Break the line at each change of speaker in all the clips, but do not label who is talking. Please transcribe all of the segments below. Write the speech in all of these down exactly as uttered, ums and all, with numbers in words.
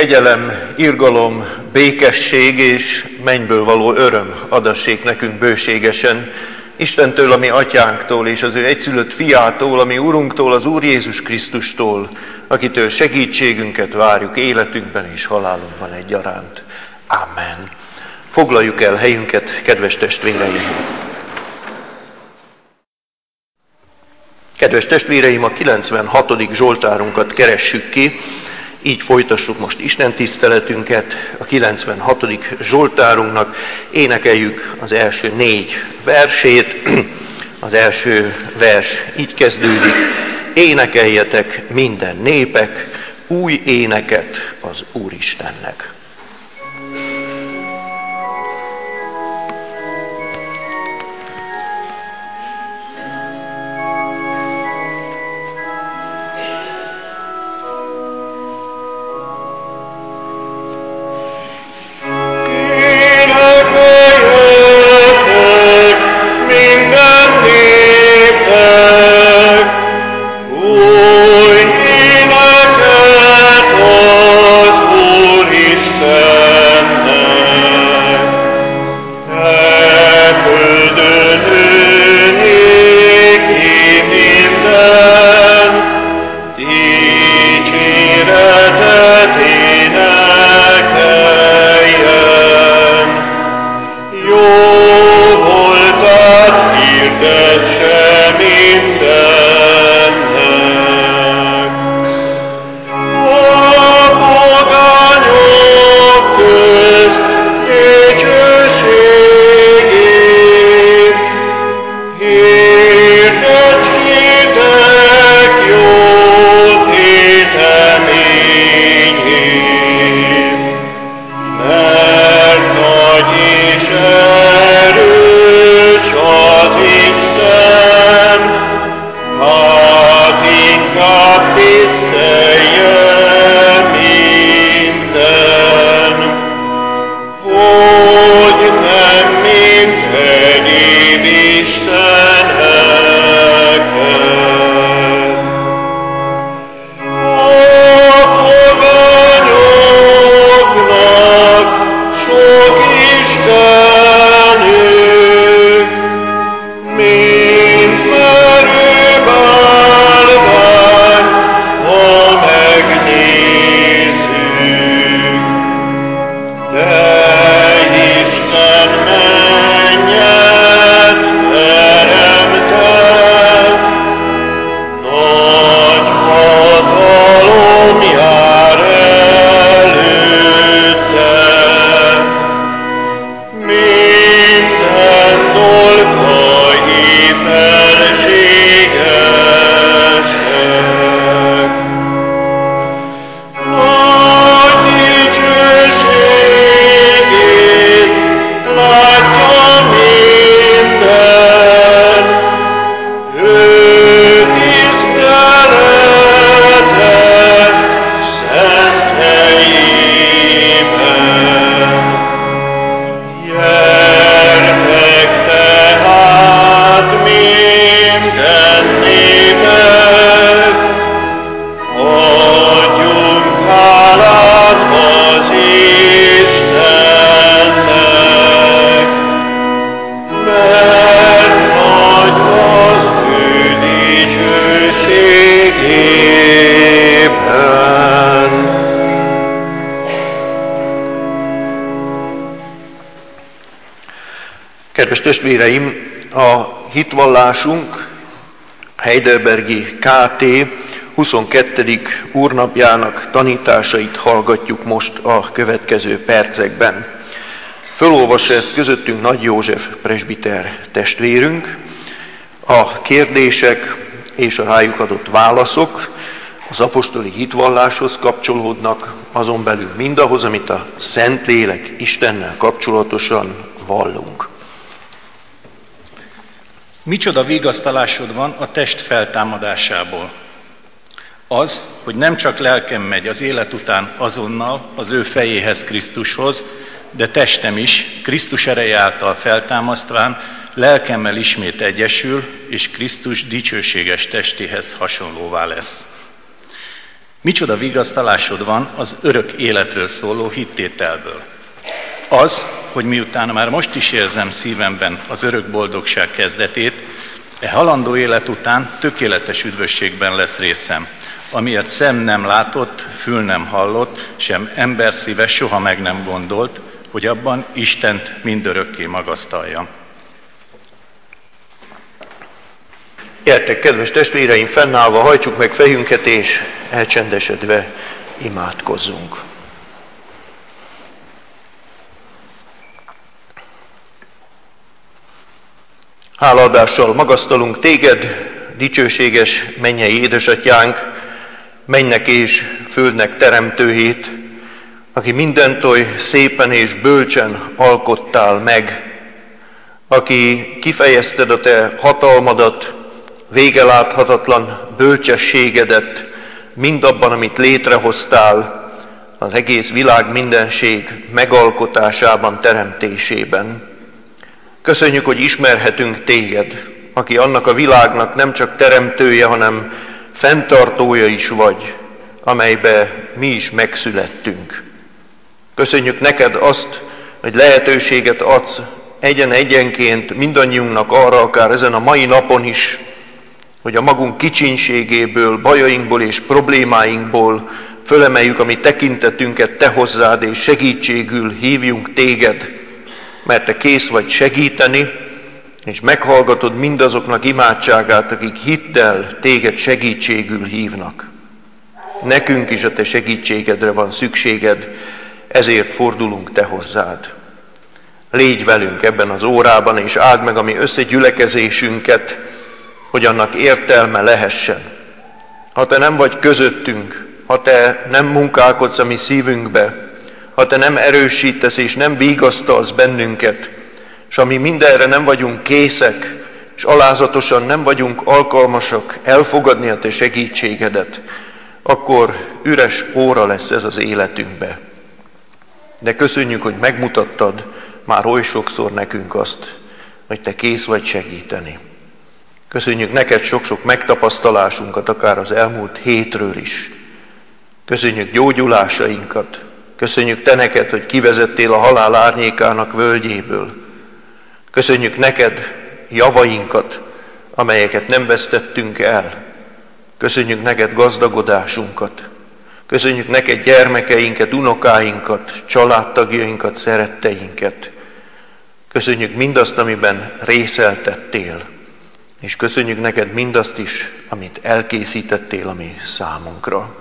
Kegyelem, irgalom, békesség és mennyből való öröm adassék nekünk bőségesen, Istentől, a mi atyánktól, és az ő egyszülött fiától, a mi Urunktól, az Úr Jézus Krisztustól, akitől segítségünket várjuk életünkben és halálunkban egyaránt. Amen. Foglaljuk el helyünket, kedves testvéreim! Kedves testvéreim, a kilencvenhatodik Zsoltárunkat keressük ki, így folytassuk most Isten tiszteletünket. A kilencvenhatodik Zsoltárunknak énekeljük az első négy versét. Az első vers így kezdődik: énekeljetek minden népek új éneket az Úristennek. Kedves testvéreim, a hitvallásunk Heidelbergi ká té huszonkettedik úrnapjának tanításait hallgatjuk most a következő percekben. Fölolvassa ezt közöttünk Nagy József presbiter testvérünk. A kérdések és a rájuk adott válaszok az apostoli hitvalláshoz kapcsolódnak, azon belül mindahhoz, amit a Szentlélek Istennel kapcsolatosan vallunk.
Micsoda vigasztalásod van a test feltámadásából? Az, hogy nem csak lelkem megy az élet után azonnal az ő fejéhez, Krisztushoz, de testem is, Krisztus ereje által feltámasztván, lelkemmel ismét egyesül, és Krisztus dicsőséges testéhez hasonlóvá lesz. Micsoda vigasztalásod van az örök életről szóló hittételből. Az, hogy miután már most is érzem szívemben az örök boldogság kezdetét, e halandó élet után tökéletes üdvösségben lesz részem, amilyet szem nem látott, fül nem hallott, sem ember szíve soha meg nem gondolt, hogy abban Istent mindörökké magasztalja.
Gyertek, kedves testvéreim, fennállva hajtsuk meg fejünket, és elcsendesedve imádkozzunk. Hálaadással magasztalunk téged, dicsőséges mennyei édesatyánk, mennynek és földnek teremtőjét, aki mindent oly szépen és bölcsen alkottál meg, aki kifejezted a te hatalmadat, végeláthatatlan bölcsességedet mindabban, amit létrehoztál az egész világ mindenség megalkotásában, teremtésében. Köszönjük, hogy ismerhetünk téged, aki annak a világnak nem csak teremtője, hanem fenntartója is vagy, amelybe mi is megszülettünk. Köszönjük neked azt, hogy lehetőséget adsz egyen-egyenként mindannyiunknak arra, akár ezen a mai napon is, hogy a magunk kicsinségéből, bajainkból és problémáinkból fölemeljük a mi tekintetünket te hozzád, és segítségül hívjunk téged, mert te kész vagy segíteni, és meghallgatod mindazoknak imádságát, akik hittel téged segítségül hívnak. Nekünk is a te segítségedre van szükséged, ezért fordulunk te hozzád. Légy velünk ebben az órában, és áld meg a mi összegyülekezésünket, hogy annak értelme lehessen. Ha te nem vagy közöttünk, ha te nem munkálkodsz a mi szívünkbe, ha te nem erősítesz és nem vigasztalsz bennünket, és ami mindenre nem vagyunk készek, és alázatosan nem vagyunk alkalmasak elfogadni a te segítségedet, akkor üres óra lesz ez az életünkbe. De köszönjük, hogy megmutattad már oly sokszor nekünk azt, hogy te kész vagy segíteni. Köszönjük neked sok-sok megtapasztalásunkat, akár az elmúlt hétről is. Köszönjük gyógyulásainkat. Köszönjük te neked, hogy kivezettél a halál árnyékának völgyéből. Köszönjük neked javainkat, amelyeket nem vesztettünk el. Köszönjük neked gazdagodásunkat. Köszönjük neked gyermekeinket, unokáinkat, családtagjainkat, szeretteinket. Köszönjük mindazt, amiben részeltettél. És köszönjük neked mindazt is, amit elkészítettél a mi számunkra.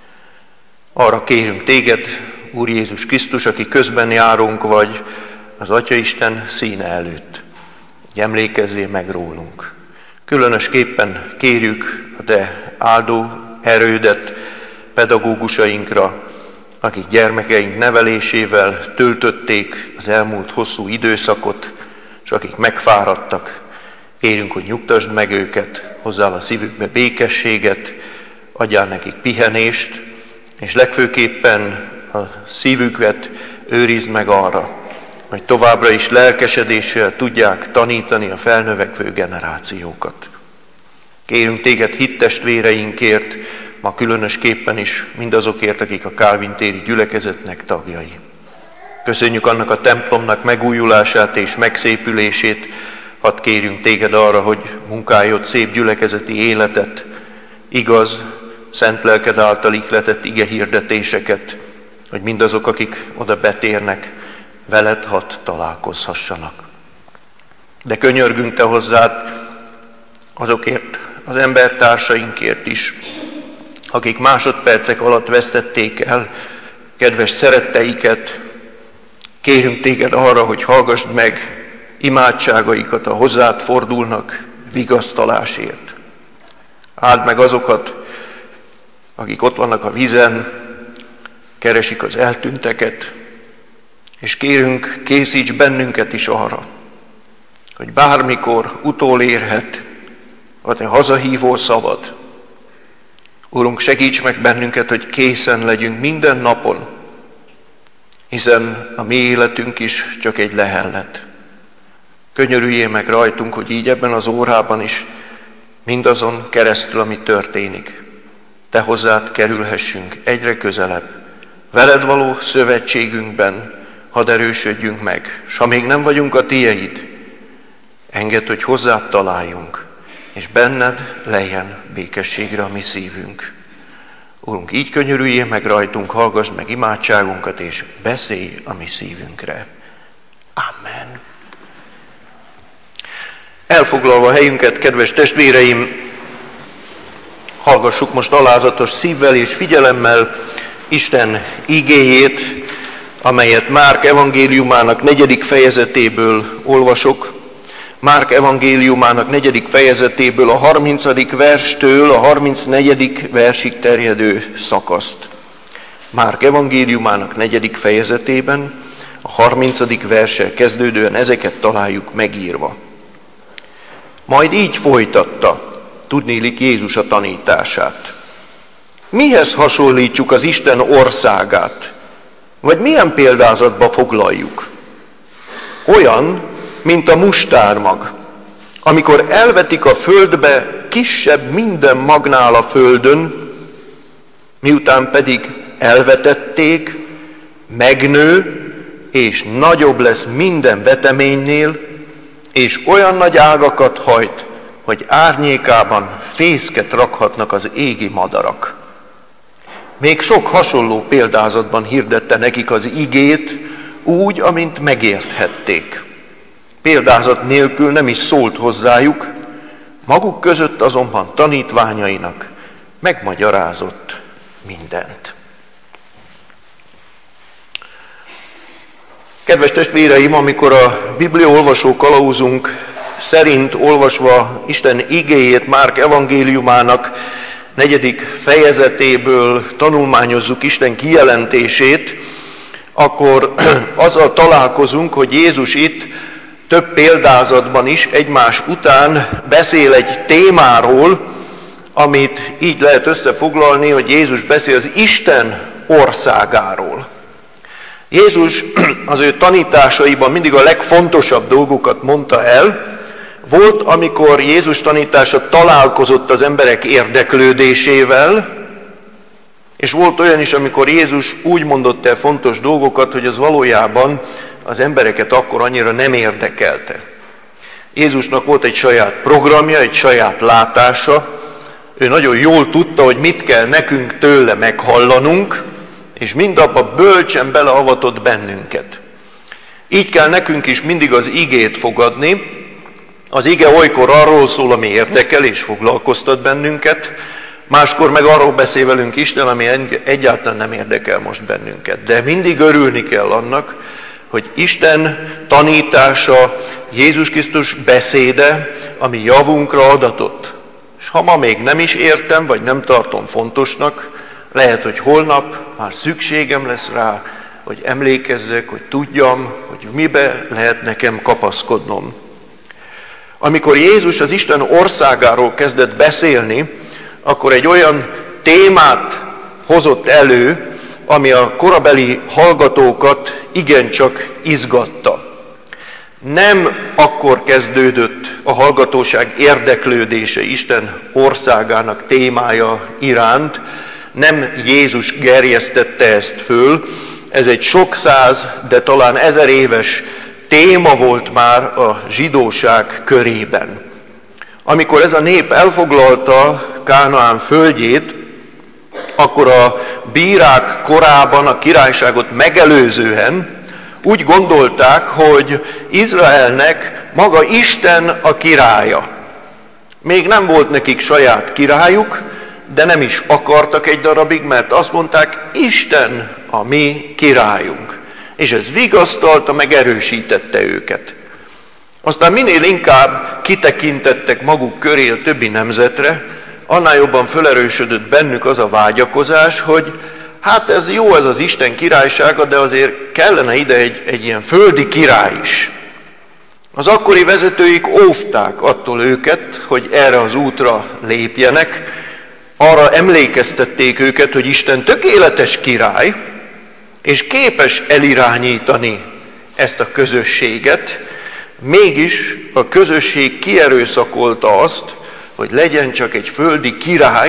Arra kérünk téged, Úr Jézus Krisztus, aki közben járunk vagy az Atyaisten színe előtt, hogy emlékezzél meg rólunk. Különösképpen kérjük a te áldó erődet pedagógusainkra, akik gyermekeink nevelésével töltötték az elmúlt hosszú időszakot, és akik megfáradtak. Kérünk, hogy nyugtasd meg őket, hozzál a szívükbe békességet, adjál nekik pihenést, és legfőképpen a szívüket őrizd meg arra, hogy továbbra is lelkesedéssel tudják tanítani a felnövekvő generációkat. Kérünk téged hittestvéreinkért, ma különösképpen is mindazokért, akik a Kálvin téri gyülekezetnek tagjai. Köszönjük annak a templomnak megújulását és megszépülését, hadd kérjünk téged arra, hogy munkálj szép gyülekezeti életet, igaz, szent lelked által ihletett ige hirdetéseket, hogy mindazok, akik oda betérnek, veled hadd találkozhassanak. De könyörgünk te hozzád azokért, az embertársainkért is, akik másodpercek alatt vesztették el kedves szeretteiket. Kérünk téged arra, hogy hallgassd meg imádságaikat, a hozzád fordulnak vigasztalásért. Áld meg azokat, akik ott vannak a vízen, keresik az eltűnteket, és kérünk, készíts bennünket is arra, hogy bármikor utolérhet a te hazahívó szavad. Urunk, segíts meg bennünket, hogy készen legyünk minden napon, hiszen a mi életünk is csak egy lehellet. Könyörüljél meg rajtunk, hogy így ebben az órában is mindazon keresztül, ami történik, te hozzád kerülhessünk egyre közelebb, veled való szövetségünkben hadd erősödjünk meg, s ha még nem vagyunk a tieid, engedd, hogy hozzád találjunk, és benned lejjen békességre a mi szívünk. Urunk, így könyörüljél meg rajtunk, hallgassd meg imádságunkat, és beszélj a mi szívünkre. Amen. Elfoglalva helyünket, kedves testvéreim, hallgassuk most alázatos szívvel és figyelemmel Isten igéjét, amelyet Márk evangéliumának negyedik fejezetéből olvasok. Márk evangéliumának negyedik fejezetéből a harmincadik verstől a harmincnegyedik versig terjedő szakaszt. Márk evangéliumának negyedik fejezetében a harmincadik verssel kezdődően ezeket találjuk megírva. Majd így folytatta, tudnélik Jézus a tanítását. Mihez hasonlítsuk az Isten országát? Vagy milyen példázatba foglaljuk? Olyan, mint a mustármag, amikor elvetik a földbe kisebb minden magnál a földön, miután pedig elvetették, megnő, és nagyobb lesz minden veteménynél, és olyan nagy ágakat hajt, hogy árnyékában fészket rakhatnak az égi madarak. Még sok hasonló példázatban hirdette nekik az igét, úgy, amint megérthették. Példázat nélkül nem is szólt hozzájuk, maguk között azonban tanítványainak megmagyarázott mindent. Kedves testvéreim, amikor a Biblia olvasó kalauzunk szerint olvasva Isten igéjét Márk evangéliumának negyedik fejezetéből tanulmányozzuk Isten kijelentését, akkor azzal találkozunk, hogy Jézus itt több példázatban is egymás után beszél egy témáról, amit így lehet összefoglalni, hogy Jézus beszél az Isten országáról. Jézus az ő tanításaiban mindig a legfontosabb dolgokat mondta el. Volt, amikor Jézus tanítása találkozott az emberek érdeklődésével, és volt olyan is, amikor Jézus úgy mondott el fontos dolgokat, hogy az valójában az embereket akkor annyira nem érdekelte. Jézusnak volt egy saját programja, egy saját látása, ő nagyon jól tudta, hogy mit kell nekünk tőle meghallanunk, és mindabba bölcsen beleavatott bennünket. Így kell nekünk is mindig az igét fogadni. Az ige olykor arról szól, ami érdekel és foglalkoztat bennünket, máskor meg arról beszél velünk Isten, ami egyáltalán nem érdekel most bennünket. De mindig örülni kell annak, hogy Isten tanítása, Jézus Krisztus beszéde, ami javunkra adatott. És ha ma még nem is értem, vagy nem tartom fontosnak, lehet, hogy holnap már szükségem lesz rá, hogy emlékezzek, hogy tudjam, hogy mibe lehet nekem kapaszkodnom. Amikor Jézus az Isten országáról kezdett beszélni, akkor egy olyan témát hozott elő, ami a korabeli hallgatókat igencsak izgatta. Nem akkor kezdődött a hallgatóság érdeklődése Isten országának témája iránt, nem Jézus gerjesztette ezt föl, ez egy sok száz, de talán ezer éves téma volt már a zsidóság körében. Amikor ez a nép elfoglalta Kánaán földjét, akkor a bírák korában a királyságot megelőzően úgy gondolták, hogy Izraelnek maga Isten a királya. Még nem volt nekik saját királyuk, de nem is akartak egy darabig, mert azt mondták, Isten a mi királyunk. És ez vigasztalta, meg erősítette őket. Aztán minél inkább kitekintettek maguk köré a többi nemzetre, annál jobban felerősödött bennük az a vágyakozás, hogy hát ez jó, ez az Isten királysága, de azért kellene ide egy, egy ilyen földi király is. Az akkori vezetőik óvták attól őket, hogy erre az útra lépjenek, arra emlékeztették őket, hogy Isten tökéletes király, és képes elirányítani ezt a közösséget, mégis a közösség kierőszakolta azt, hogy legyen csak egy földi király,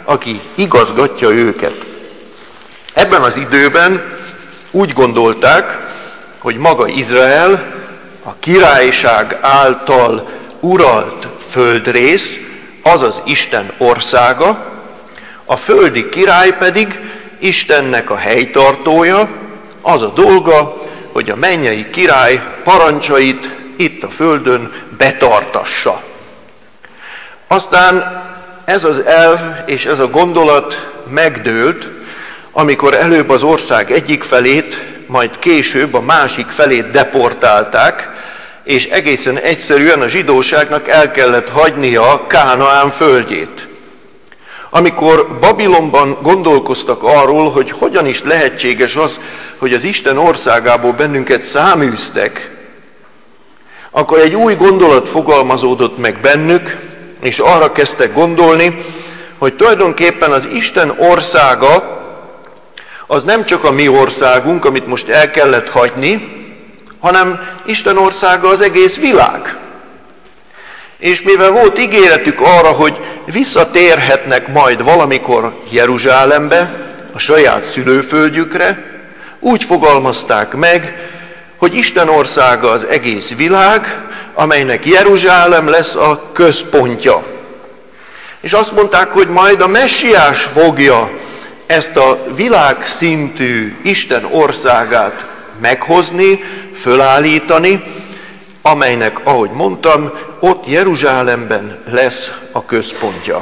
aki igazgatja őket. Ebben az időben úgy gondolták, hogy maga Izrael a királyság által uralt földrész, azaz Isten országa, a földi király pedig Istennek a helytartója, az a dolga, hogy a mennyei király parancsait itt a földön betartassa. Aztán ez az elv és ez a gondolat megdőlt, amikor előbb az ország egyik felét, majd később a másik felét deportálták, és egészen egyszerűen a zsidóságnak el kellett hagynia Kánaán földjét. Amikor Babilonban gondolkoztak arról, hogy hogyan is lehetséges az, hogy az Isten országából bennünket száműztek, akkor egy új gondolat fogalmazódott meg bennük, és arra kezdtek gondolni, hogy tulajdonképpen az Isten országa az nem csak a mi országunk, amit most el kellett hagyni, hanem Isten országa az egész világ. És mivel volt ígéretük arra, hogy visszatérhetnek majd valamikor Jeruzsálembe, a saját szülőföldjükre, úgy fogalmazták meg, hogy Isten országa az egész világ, amelynek Jeruzsálem lesz a központja. És azt mondták, hogy majd a Messiás fogja ezt a világszintű Isten országát meghozni, fölállítani, amelynek, ahogy mondtam, ott Jeruzsálemben lesz a központja.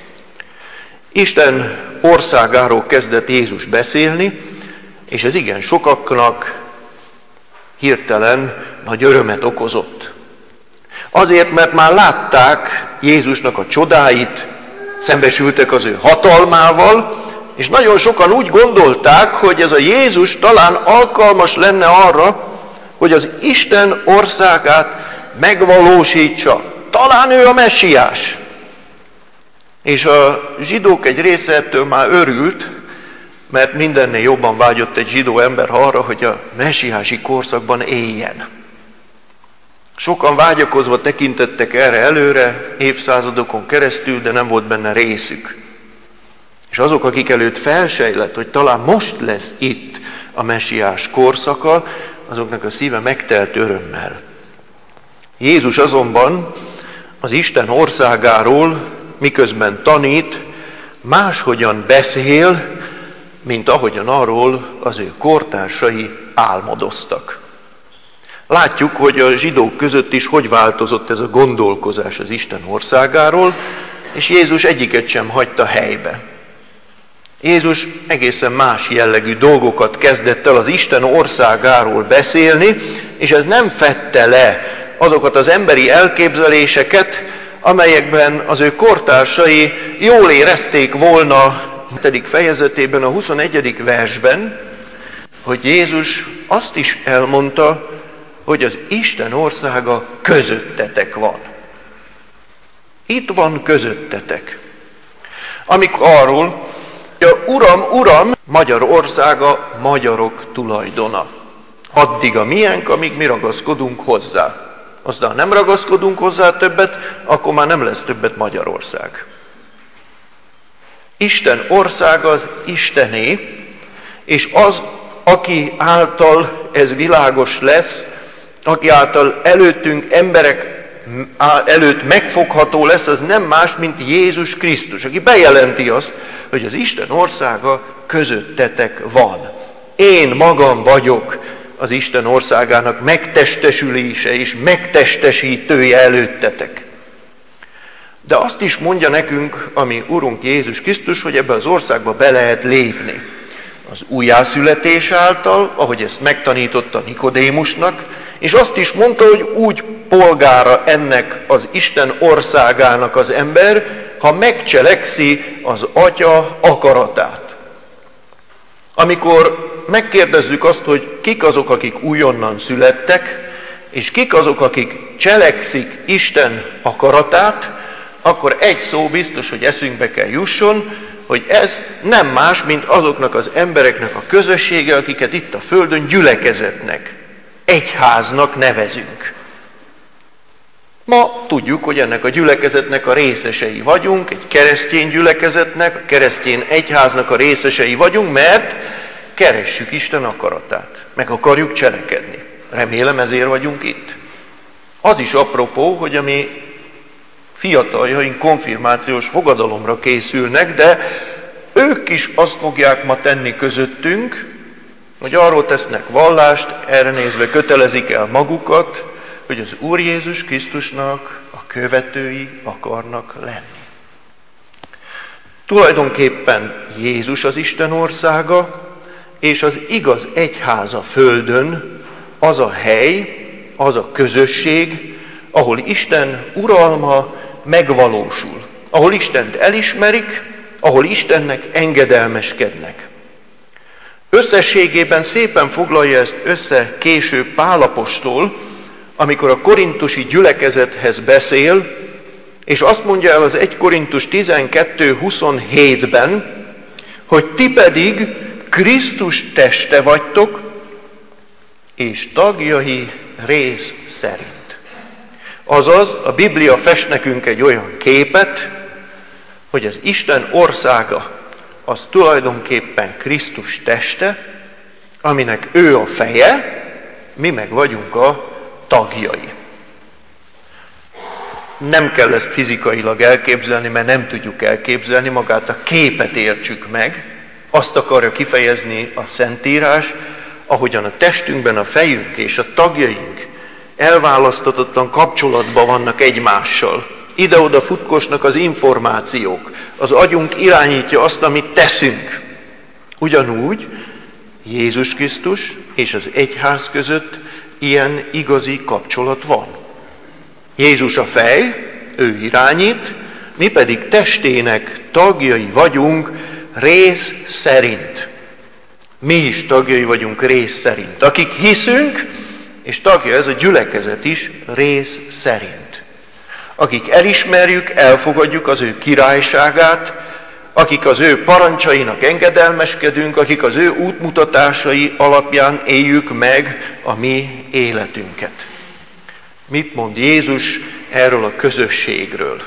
Isten országáról kezdett Jézus beszélni, és ez igen sokaknak hirtelen nagy örömet okozott. Azért, mert már látták Jézusnak a csodáit, szembesültek az ő hatalmával, és nagyon sokan úgy gondolták, hogy ez a Jézus talán alkalmas lenne arra, hogy az Isten országát megvalósítsa. Talán ő a Messiás. És a zsidók egy része ettől már örült, mert mindennél jobban vágyott egy zsidó ember arra, hogy a messiási korszakban éljen. Sokan vágyakozva tekintettek erre előre, évszázadokon keresztül, de nem volt benne részük. És azok, akik előtt felsejlett, hogy talán most lesz itt a messiás korszaka, azoknak a szíve megtelt örömmel. Jézus azonban az Isten országáról, miközben tanít, máshogyan beszél, mint ahogyan arról az ő kortársai álmodoztak. Látjuk, hogy a zsidók között is hogy változott ez a gondolkozás az Isten országáról, és Jézus egyiket sem hagyta helybe. Jézus egészen más jellegű dolgokat kezdett el az Isten országáról beszélni, és ez nem fedte le azokat az emberi elképzeléseket, amelyekben az ő kortársai jól érezték volna a hetedik fejezetében, a huszonegyedik versben, hogy Jézus azt is elmondta, hogy az Isten országa közöttetek van. Itt van közöttetek. Amikor arról, hogy a Uram, Uram, Magyarországa magyarok tulajdona. Addig a miénk, amíg mi ragaszkodunk hozzá. Aztán nem ragaszkodunk hozzá többet, akkor már nem lesz többet Magyarország. Isten országa az Istené, és az, aki által ez világos lesz, aki által előttünk emberek előtt megfogható lesz, az nem más, mint Jézus Krisztus, aki bejelenti azt, hogy az Isten országa közöttetek van. Én magam vagyok az Isten országának megtestesülése és megtestesítője előttetek. De azt is mondja nekünk a mi Urunk Jézus Krisztus, hogy ebbe az országba be lehet lépni. Az újjászületés által, ahogy ezt megtanította Nikodémusnak, és azt is mondta, hogy úgy polgára ennek az Isten országának az ember, ha megcselekszi az Atya akaratát. Amikor megkérdezzük azt, hogy kik azok, akik újonnan születtek, és kik azok, akik cselekszik Isten akaratát, akkor egy szó biztos, hogy eszünkbe kell jusson, hogy ez nem más, mint azoknak az embereknek a közössége, akiket itt a Földön gyülekezetnek, egyháznak nevezünk. Ma tudjuk, hogy ennek a gyülekezetnek a részesei vagyunk, egy keresztény gyülekezetnek, a keresztény egyháznak a részesei vagyunk, mert keressük Isten akaratát, meg akarjuk cselekedni. Remélem, ezért vagyunk itt. Az is apropó, hogy a mi fiataljaink konfirmációs fogadalomra készülnek, de ők is azt fogják ma tenni közöttünk, hogy arról tesznek vallást, erre nézve kötelezik el magukat, hogy az Úr Jézus Krisztusnak a követői akarnak lenni. Tulajdonképpen Jézus az Isten országa, és az igaz egyháza földön az a hely, az a közösség, ahol Isten uralma megvalósul, ahol Istent elismerik, ahol Istennek engedelmeskednek. Összességében szépen foglalja ezt össze később Pál apostol, amikor a korintusi gyülekezethez beszél, és azt mondja el az Első Korintus tizenkettő huszonhétben, hogy ti pedig Krisztus teste vagytok, és tagjai rész szerint. Azaz, a Biblia fest nekünk egy olyan képet, hogy az Isten országa az tulajdonképpen Krisztus teste, aminek ő a feje, mi meg vagyunk a tagjai. Nem kell ezt fizikailag elképzelni, mert nem tudjuk elképzelni, magát a képet értsük meg. Azt akarja kifejezni a Szentírás, ahogyan a testünkben a fejünk és a tagjaink elválasztottan kapcsolatban vannak egymással. Ide-oda futkosnak az információk, az agyunk irányítja azt, amit teszünk. Ugyanúgy Jézus Krisztus és az egyház között ilyen igazi kapcsolat van. Jézus a fej, ő irányít, mi pedig testének tagjai vagyunk rész szerint. Mi is tagjai vagyunk rész szerint. Akik hiszünk, és tagja ez a gyülekezet is rész szerint. Akik elismerjük, elfogadjuk az ő királyságát, akik az ő parancsainak engedelmeskedünk, akik az ő útmutatásai alapján éljük meg a mi életünket. Mit mond Jézus erről a közösségről?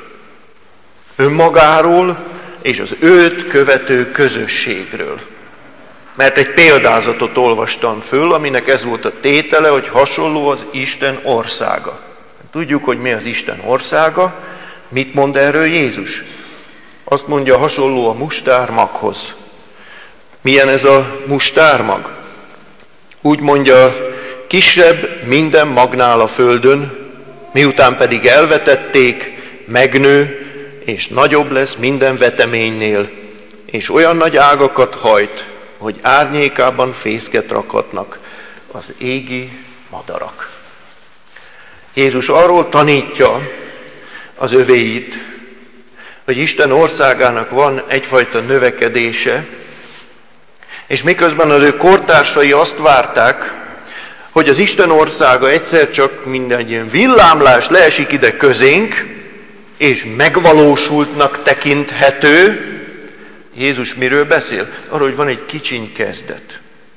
Önmagáról és az őt követő közösségről. Mert egy példázatot olvastam föl, aminek ez volt a tétele, hogy hasonló az Isten országa. Tudjuk, hogy mi az Isten országa. Mit mond erről Jézus? Azt mondja, hasonló a mustármaghoz. Milyen ez a mustármag? Úgy mondja, kisebb minden magnál a földön, miután pedig elvetették, megnő, és nagyobb lesz minden veteménynél, és olyan nagy ágakat hajt, hogy árnyékában fészket rakhatnak az égi madarak. Jézus arról tanítja az övéit, hogy Isten országának van egyfajta növekedése, és miközben az ő kortársai azt várták, hogy az Isten országa egyszer csak minden ilyen villámlás leesik ide közénk, és megvalósultnak tekinthető. Jézus miről beszél? Arról, hogy van egy kicsiny kezdet.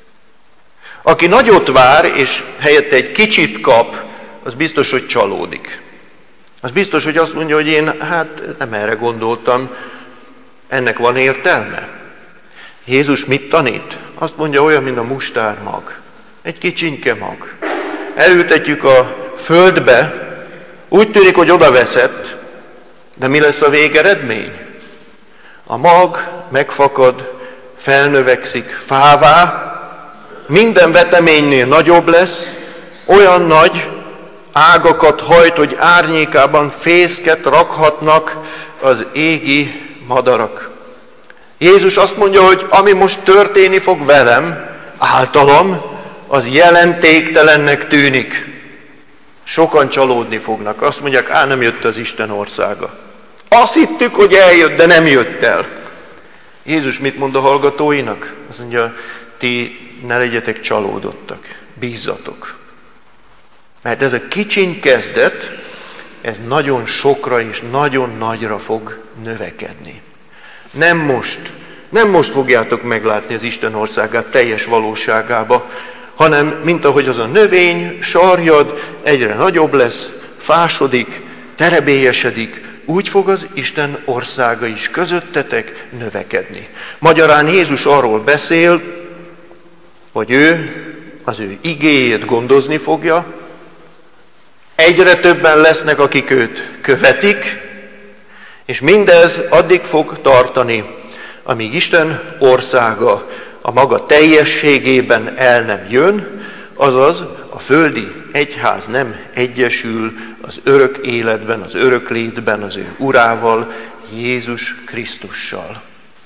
Aki nagyot vár, és helyette egy kicsit kap, az biztos, hogy csalódik. Az biztos, hogy azt mondja, hogy én hát nem erre gondoltam, ennek van értelme. Jézus mit tanít? Azt mondja, olyan, mint a mustármag. Egy kicsinke mag. Elültetjük a földbe, úgy tűnik, hogy oda veszett, de mi lesz a végeredmény? A mag megfakad, felnövekszik fává, minden veteménynél nagyobb lesz, olyan nagy ágakat hajt, hogy árnyékában fészket rakhatnak az égi madarak. Jézus azt mondja, hogy ami most történni fog velem, általam, az jelentéktelennek tűnik. Sokan csalódni fognak. Azt mondják, á, nem jött az Isten országa. Azt hittük, hogy eljött, de nem jött el. Jézus mit mond a hallgatóinak? Azt mondja, ti ne legyetek csalódottak, bízzatok. Mert ez a kicsiny kezdet, ez nagyon sokra és nagyon nagyra fog növekedni. Nem most, nem most fogjátok meglátni az Isten országát teljes valóságába, hanem mint ahogy az a növény sarjad, egyre nagyobb lesz, fásodik, terebélyesedik, úgy fog az Isten országa is közöttetek növekedni. Magyarán Jézus arról beszél, hogy ő az ő igéjét gondozni fogja, egyre többen lesznek, akik őt követik, és mindez addig fog tartani, amíg Isten országa a maga teljességében el nem jön, azaz a földi egyház nem egyesül az örök életben, az örök létben, az ő urával, Jézus Krisztussal.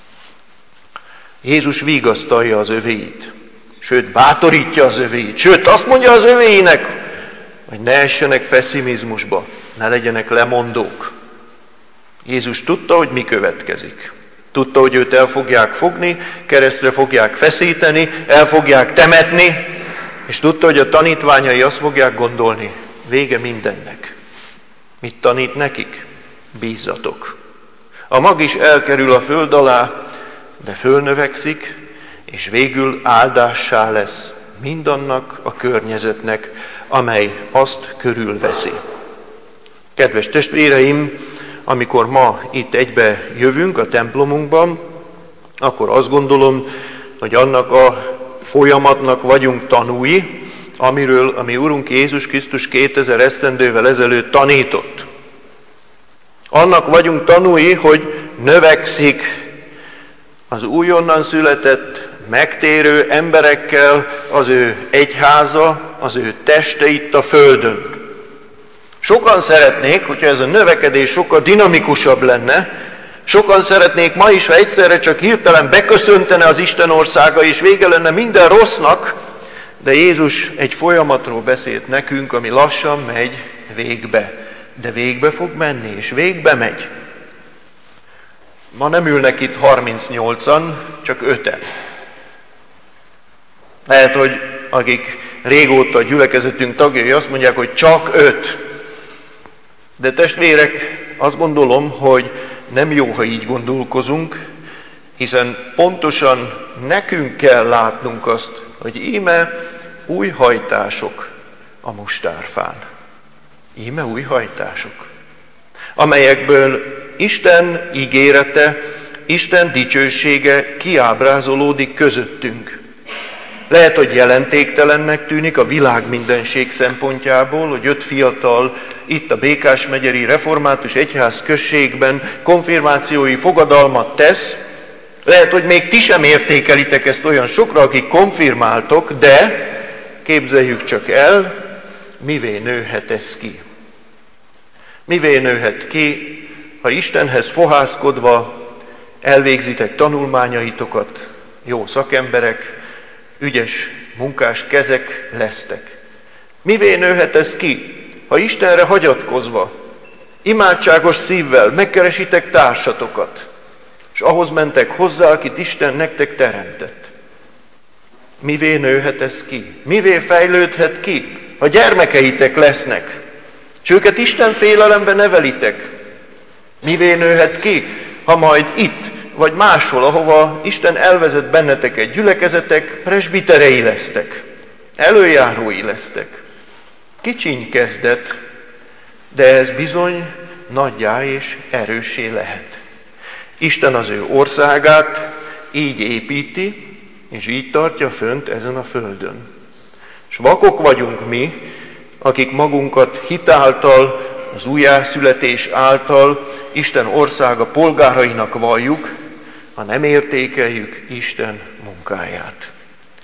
Jézus vigasztalja az övéit, sőt bátorítja az övéit, sőt azt mondja az övéinek, hogy ne essenek pessimizmusba, ne legyenek lemondók. Jézus tudta, hogy mi következik. Tudta, hogy őt el fogják fogni, keresztre fogják feszíteni, el fogják temetni, és tudta, hogy a tanítványai azt fogják gondolni, vége mindennek. Mit tanít nekik? Bízzatok. A mag is elkerül a föld alá, de fölnövekszik, és végül áldássá lesz mindannak a környezetnek, amely azt körülveszi. Kedves testvéreim, amikor ma itt egybe jövünk a templomunkban, akkor azt gondolom, hogy annak a folyamatnak vagyunk tanúi, amiről a mi Urunk Jézus Krisztus kétezer esztendővel ezelőtt tanított. Annak vagyunk tanúi, hogy növekszik az újonnan született, megtérő emberekkel az ő egyháza, az ő teste itt a földön. Sokan szeretnék, hogyha ez a növekedés sokkal dinamikusabb lenne, sokan szeretnék ma is, ha egyszerre csak hirtelen beköszöntene az Isten országa, és vége lenne minden rossznak, de Jézus egy folyamatról beszélt nekünk, ami lassan megy végbe. De végbe fog menni, és végbe megy. Ma nem ülnek itt harmincnyolcan, csak öten. Lehet, hogy akik régóta a gyülekezetünk tagjai azt mondják, hogy csak öt. De testvérek, azt gondolom, hogy nem jó, ha így gondolkozunk, hiszen pontosan nekünk kell látnunk azt, hogy íme új hajtások a mustárfán. Íme új hajtások, amelyekből Isten ígérete, Isten dicsősége kiábrázolódik közöttünk. Lehet, hogy jelentéktelennek tűnik a világ mindenség szempontjából, hogy öt fiatal itt a Békás-megyeri Református Egyház községben konfirmációi fogadalmat tesz. Lehet, hogy még ti sem értékelitek ezt olyan sokra, akik konfirmáltok, de képzeljük csak el, mivé nőhet ez ki. Mivé nőhet ki, ha Istenhez fohászkodva elvégzitek tanulmányaitokat, jó szakemberek, ügyes munkás kezek lesztek. Mivé nőhet ez ki, ha Istenre hagyatkozva, imádságos szívvel megkeresitek társatokat, és ahhoz mentek hozzá, akit Isten nektek teremtett. Mivé nőhet ez ki? Mivé fejlődhet ki, ha gyermekeitek lesznek, és őket Isten félelembe nevelitek? Mivé nőhet ki, ha majd itt, vagy máshol, ahova Isten elvezet benneteket, gyülekezetek, presbiterei lesztek, előjárói lesztek? Kicsiny kezdet, de ez bizony nagyjá és erőssé lehet. Isten az ő országát így építi, és így tartja fönt ezen a földön. És vakok vagyunk mi, akik magunkat hitáltal, az újjászületés által Isten országa polgárainak valljuk, ha nem értékeljük Isten munkáját.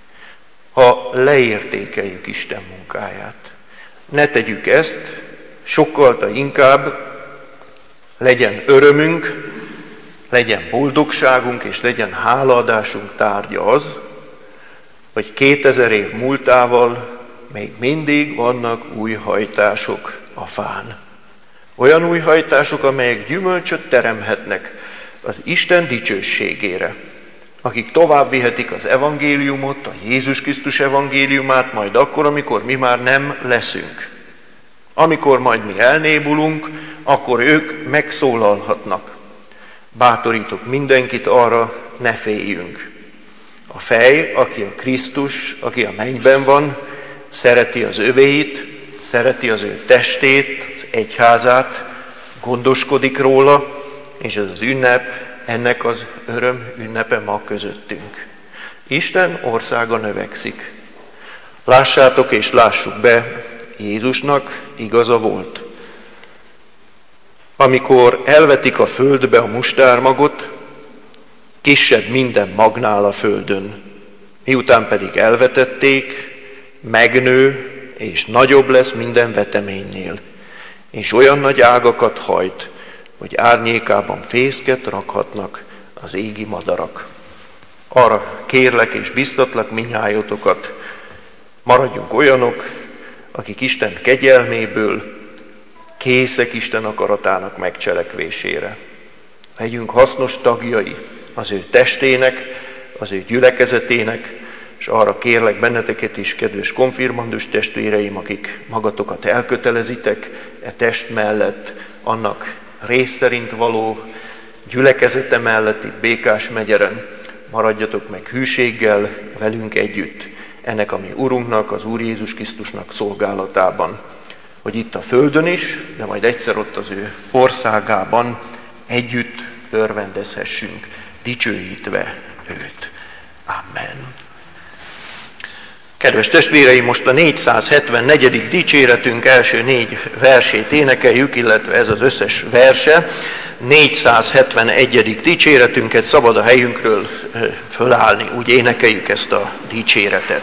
Ha leértékeljük Isten munkáját. Ne tegyük ezt, sokkal inkább legyen örömünk, legyen boldogságunk és legyen hálaadásunk tárgya az, hogy kétezer év múltával még mindig vannak új hajtások a fán. Olyan új hajtások, amelyek gyümölcsöt teremhetnek az Isten dicsőségére, akik tovább vihetik az evangéliumot, a Jézus Krisztus evangéliumát, majd akkor, amikor mi már nem leszünk. Amikor majd mi elnémulunk, akkor ők megszólalhatnak. Bátorítok mindenkit arra, ne féljünk. A fej, aki a Krisztus, aki a mennyben van, szereti az övéit, szereti az ő testét, az egyházát, gondoskodik róla, és ez az ünnep, ennek az öröm ünnepe ma közöttünk. Isten országa növekszik. Lássátok és lássuk be, Jézusnak igaza volt. Amikor elvetik a földbe a mustármagot, kisebb minden magnál a földön. Miután pedig elvetették, megnő, és nagyobb lesz minden veteménynél, és olyan nagy ágakat hajt, hogy árnyékában fészket rakhatnak az égi madarak. Arra kérlek és biztatlak minnyájotokat, maradjunk olyanok, akik Isten kegyelméből készek Isten akaratának megcselekvésére. Legyünk hasznos tagjai az ő testének, az ő gyülekezetének, és arra kérlek benneteket is, kedves konfirmandus testvéreim, akik magatokat elkötelezitek e test mellett, annak rész szerint való gyülekezete mellett itt Békás megyeren, maradjatok meg hűséggel velünk együtt ennek a mi Urunknak, az Úr Jézus Krisztusnak szolgálatában, hogy itt a földön is, de majd egyszer ott az ő országában együtt örvendezhessünk, dicsőítve őt. Amen. Kedves testvéreim, most a négyszázhetvennegyedik dicséretünk első négy versét énekeljük, illetve ez az összes verse. négyszázhetvenegyedik dicséretünket szabad a helyünkről fölállni, úgy énekeljük ezt a dicséretet.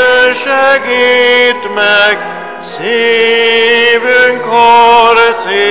Szívünk harcél